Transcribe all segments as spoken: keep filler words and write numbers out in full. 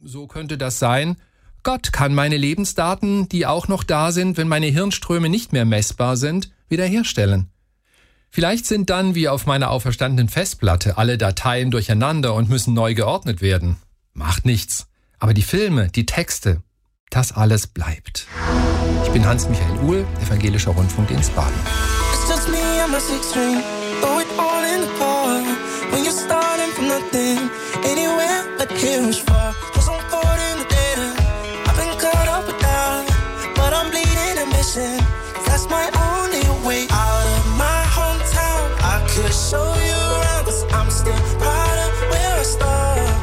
So könnte das sein. Gott kann meine Lebensdaten, die auch noch da sind, wenn meine Hirnströme nicht mehr messbar sind, wiederherstellen. Vielleicht sind dann, wie auf meiner auferstandenen Festplatte, alle Dateien durcheinander und müssen neu geordnet werden. Macht nichts. Aber die Filme, die Texte, das alles bleibt. Ich bin Hans-Michael Uhl, Evangelischer Rundfunkdienst Baden. It's just me and my six string, throw it all in the car. When you're starting from nothing, anywhere but here is far. Cause I'm caught in the data, I've been caught up with that. But I'm bleeding ambition, that's my only way out of my hometown. I could show you around, cause I'm still proud of where I started.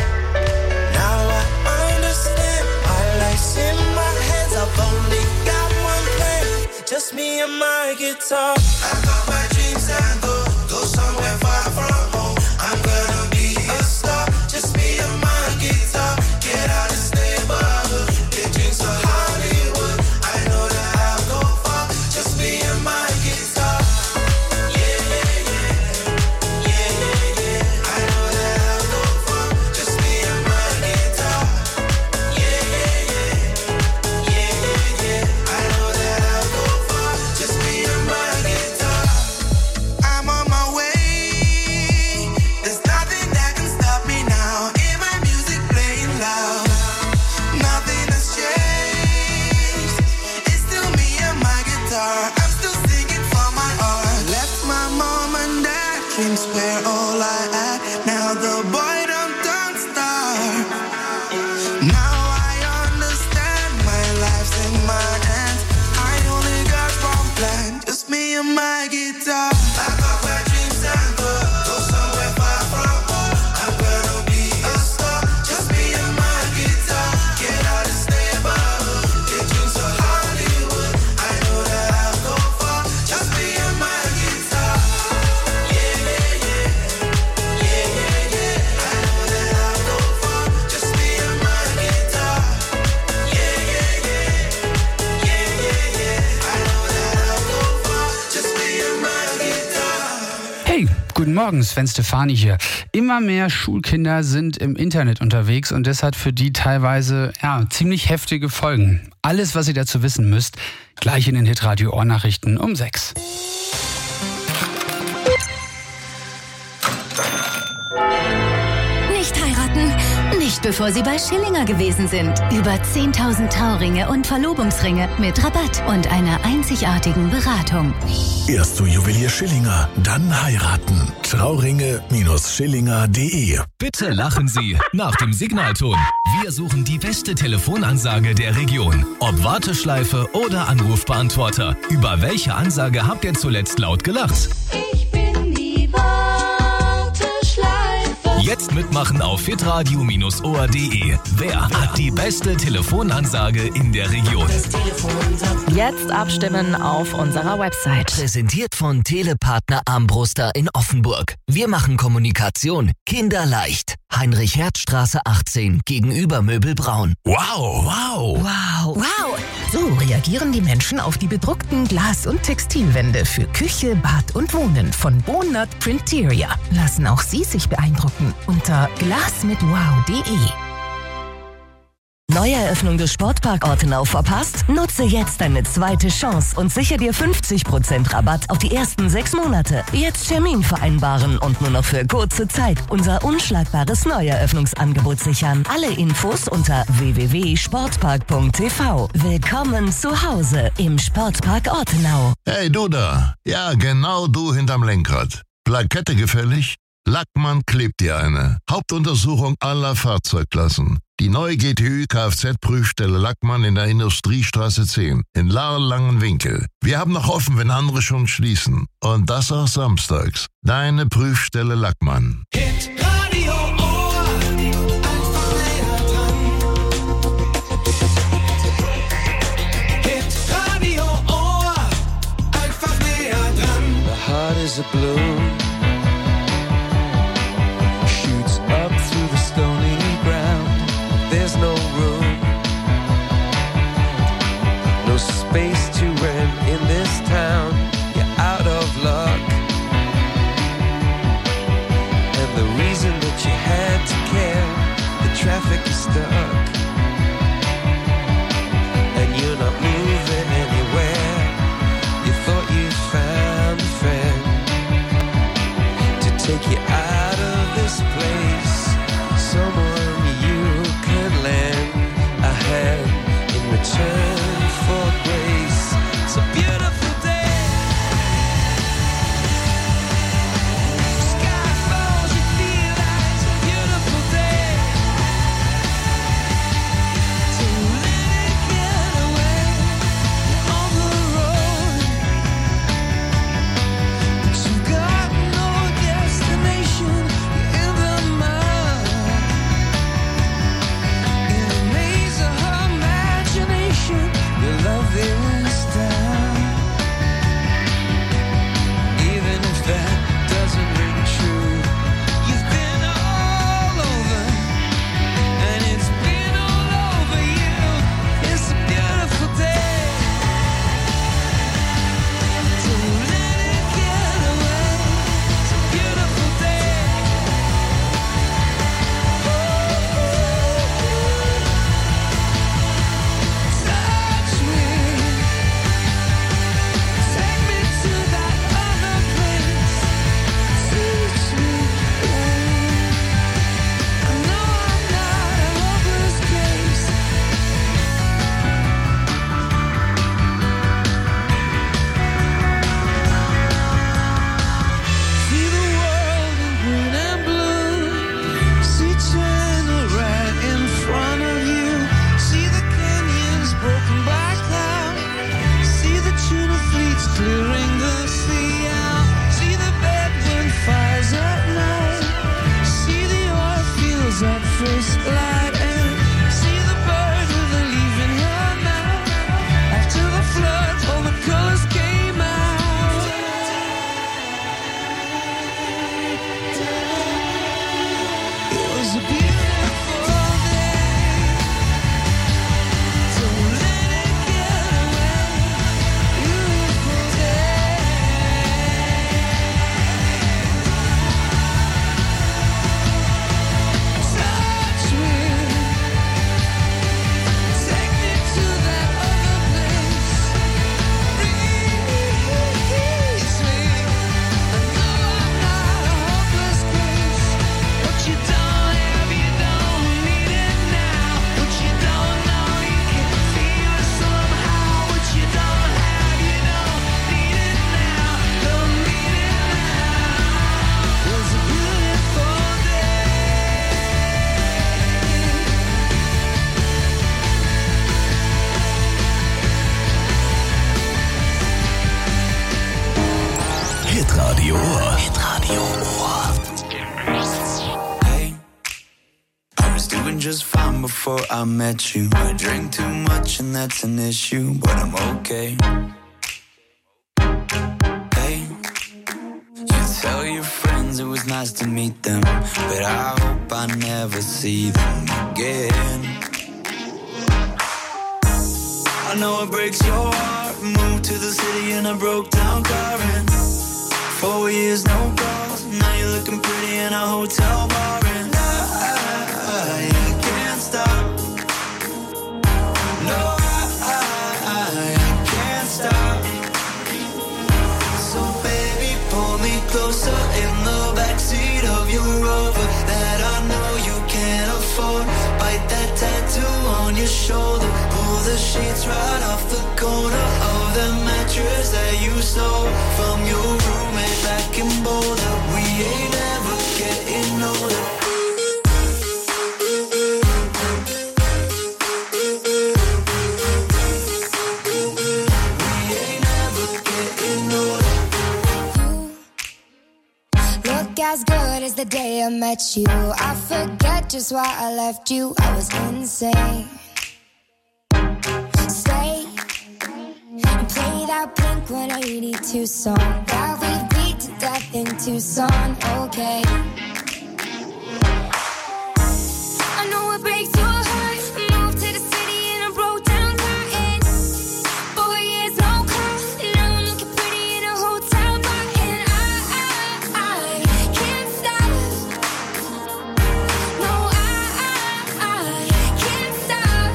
Now I understand, my life's in my hands, I've only got one plan, just me and my guitar. I got my dreams and go, go somewhere far from home. I'm gonna be a star, just me and my guitar. Get out and stay above, big dreams for Hollywood. I know that I'll go far, just me and my guitar. Yeah, yeah, yeah, yeah, yeah, yeah. I know that I'll go far, just me and my guitar. Yeah, yeah, yeah, yeah, yeah, yeah. I know that I'll go far, just me and my guitar. I'm on my way, there's nothing that can stop me now. Hear my music playing loud, nothing has changed. It's still me and my guitar, I'm still singing for my art. Left my mom and dad, dreams were all I had. Now the boy done don't start. Now I understand, my life's in my hands. I only got one plan, just me and my guitar. I got my dreams and go, go somewhere far from home. I'm gonna be a star, just me and my guitar. Get out and stay above, big dreams for Hollywood. I know that I'll go far, just me and my guitar. Yeah, yeah, yeah, yeah, yeah, yeah. I know that I'll go far, just me and my guitar. Yeah, yeah, yeah, yeah, yeah, yeah. I know that I'll go far, just me and my guitar. Hey, guten Morgen, Sven Stefani hier. Immer mehr Schulkinder sind im Internet unterwegs und das hat für die teilweise ja, ziemlich heftige Folgen. Alles, was ihr dazu wissen müsst, gleich in den Hitradio Ohrnachrichten um sechs. Nicht heiraten, nicht bevor Sie bei Schillinger gewesen sind. Über zehntausend Trauringe und Verlobungsringe mit Rabatt und einer einzigartigen Beratung. Erst du Juwelier Schillinger, dann heiraten. Trauringe Schillinger punkt de. Bitte lachen Sie nach dem Signalton. Wir suchen die beste Telefonansage der Region. Ob Warteschleife oder Anrufbeantworter. Über welche Ansage habt ihr zuletzt laut gelacht? Ich bin die Warteschleife. Jetzt mitmachen auf hitradio Bindestrich o r punkt de. Wer hat die beste Telefonansage in der Region? Jetzt abstimmen auf unserer Website. Präsentiert von Telepartner Armbruster in Offenburg. Wir machen Kommunikation kinderleicht. Heinrich-Herz-Straße achtzehn gegenüber Möbelbraun. Wow, wow. Wow. Wow. So reagieren die Menschen auf die bedruckten Glas- und Textilwände für Küche, Bad und Wohnen von Bonut Printeria. Lassen auch Sie sich beeindrucken unter glasmitwow punkt de. Neueröffnung des Sportpark Ortenau verpasst? Nutze jetzt deine zweite Chance und sichere dir fünfzig Prozent Rabatt auf die ersten sechs Monate. Jetzt Termin vereinbaren und nur noch für kurze Zeit unser unschlagbares Neueröffnungsangebot sichern. Alle Infos unter w w w punkt sportpark punkt t v. Willkommen zu Hause im Sportpark Ortenau. Hey du da, ja genau du hinterm Lenkrad. Plakette gefällig? Lackmann klebt dir eine. Hauptuntersuchung aller Fahrzeugklassen. Die neue G T Ü Kfz-Prüfstelle Lackmann in der Industriestraße zehn in Lahr-Langenwinkel. Wir haben noch offen, wenn andere schon schließen. Und das auch samstags. Deine Prüfstelle Lackmann. Hit Radio Ohr, einfach näher dran. Hit Radio Ohr, einfach näher dran. The heart is a blue, shoots up through the stony ground. There's no room, no space to rent in this town. You're out of luck, and the reason was doing just fine before I met you. I drink too much and that's an issue, but I'm okay. Hey, you tell your friends it was nice to meet them, but I hope I never see them again. I know it breaks your heart. Moved to the city in a broke down car and four years no calls. Now you're looking pretty in a hotel bar and I, I can't stop. No, I, I, I can't stop. So baby, pull me closer in the backseat of your Rover that I know you can't afford. Bite that tattoo on your shoulder. Pull the sheets right off the corner of the mattress that you stole from your roommate back in Boulder. We ain't ever getting older. We ain't ever getting older. You look as good as the day I met you. I forget just why I left you. I was insane. Stay and play that Blink one eighty-two song that we beat to death in Tucson. Okay, I know it breaks your heart. Moved to the city in a broke down car and four years no call. Now I'm looking pretty in a hotel bar and I, I, I can't stop. No, I, I, I can't stop.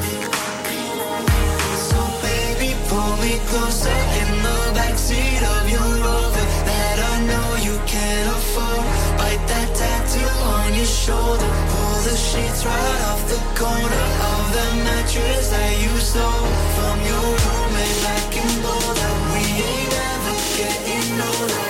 So baby, pull me closer in the backseat of your Rover that I know you can't afford. Bite that tattoo on your shoulder. Pull the sheets right off the corner of the mattress that you stole from your roommate back in Boulder. We ain't ever getting older.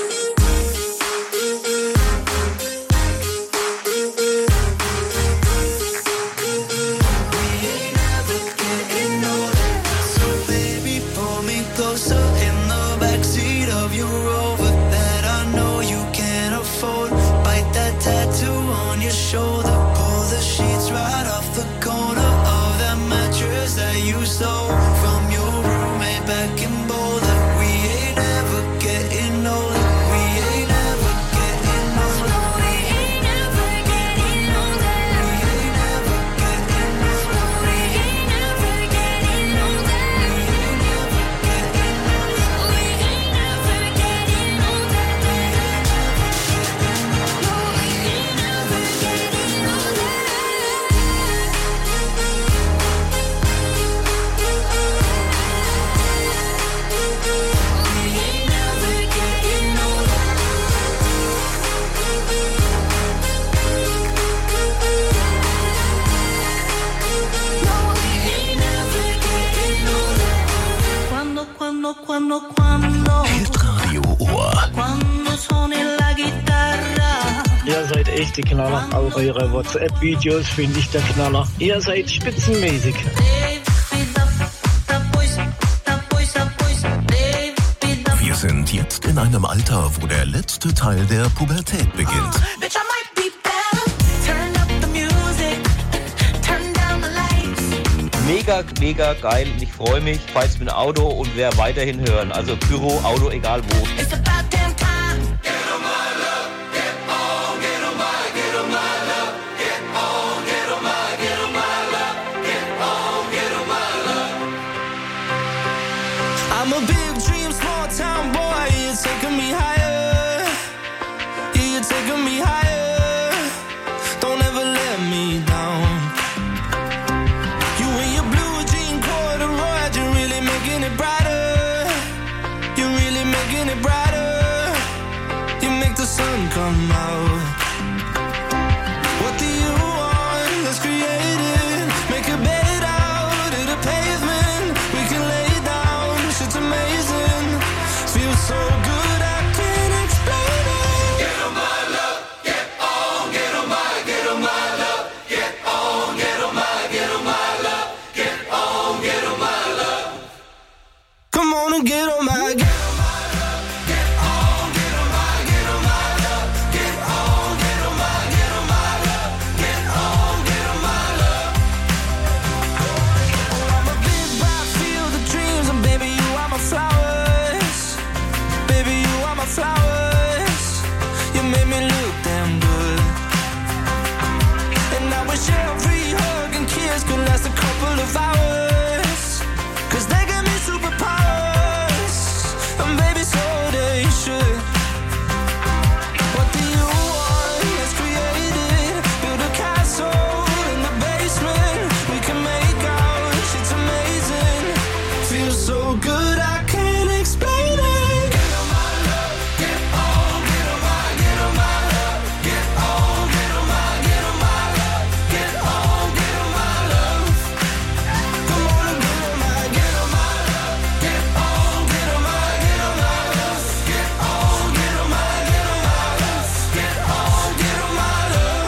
We ain't ever getting older. So baby, pull me closer in the backseat of your Rover that I know you can't afford. Bite that tattoo on your shoulder. Pull the sheets right off the corner of that mattress that you stole from your roommate back in Boulder. We ain't ever getting older. We ain't ever getting older. We ain't ever getting older. We ain't ever getting older. We ain't ever getting older. We ain't ever getting older. We ain't ever getting older. Quando, quando, quando, quando Hitradio Ohr. Quando suoni la chitarra. Ihr seid echte Knaller. Auch eure WhatsApp-Videos finde ich der Knaller. Ihr seid spitzenmäßig. Wir sind jetzt in einem Alter, wo der letzte Teil der Pubertät beginnt. Bitch, I might be better. Turn up the music. Turn down the lights. Mega, mega geil. Ich freue mich, fahre jetzt mit dem Auto und werde weiterhin hören. Also Pyro, Auto, egal wo. It's about damn time. Get on my love, get on, get on my, get on my love, get on, get on my, get on my love, get on, get on my love. I'm a big dream, small town boy. You're taking me higher. Yeah, you're taking me higher. Don't ever let me down. You and your blue jean corduroy, you're really making it brighter. You're really making it brighter. last a couple of hours. Cause they give me superpowers, and baby, so they should. What do you want? Let's create it. Build a castle in the basement. We can make out, shit's amazing. Feels so good, I can't explain it. Get on my love, get on, get on my, get on my love, get on, get on my, get on my love, get on, get on my love. Come on and get on my, get on my love, get on, get on my, get on my love, get on, get on my, get on my love, get on, get on my love.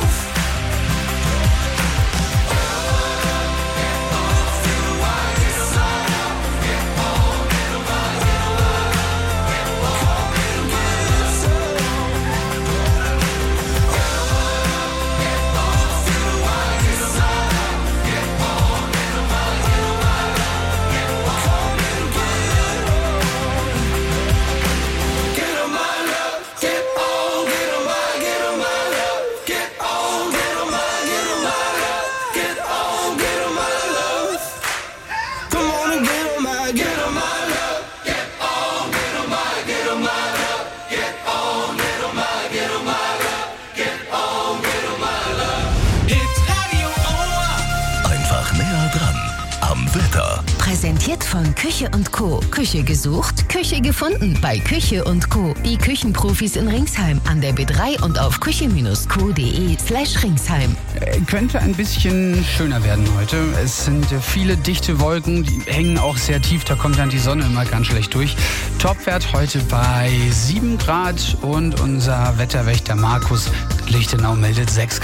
Get on my love, get on, get on my, get on my love, get on, get on my, get on my love, get on, get on my love. Come on and get on my, get on my love, get on, get on my, get on my love, get on, get on my, get on my love, get on, get on my love. It's Radio Ohr. Einfach näher dran am Wetter. Präsentiert von Küche und Co. Küche gesucht, Küche gefunden bei Küche und Co. Die Küchenprofis in Ringsheim an der B drei und auf küche-co.de slash Ringsheim. Äh, Könnte ein bisschen schöner werden heute. Es sind äh, viele dichte Wolken, die hängen auch sehr tief, da kommt dann die Sonne immer ganz schlecht durch. Topwert heute bei sieben Grad und unser Wetterwächter Markus Lichtenau meldet sechs Grad.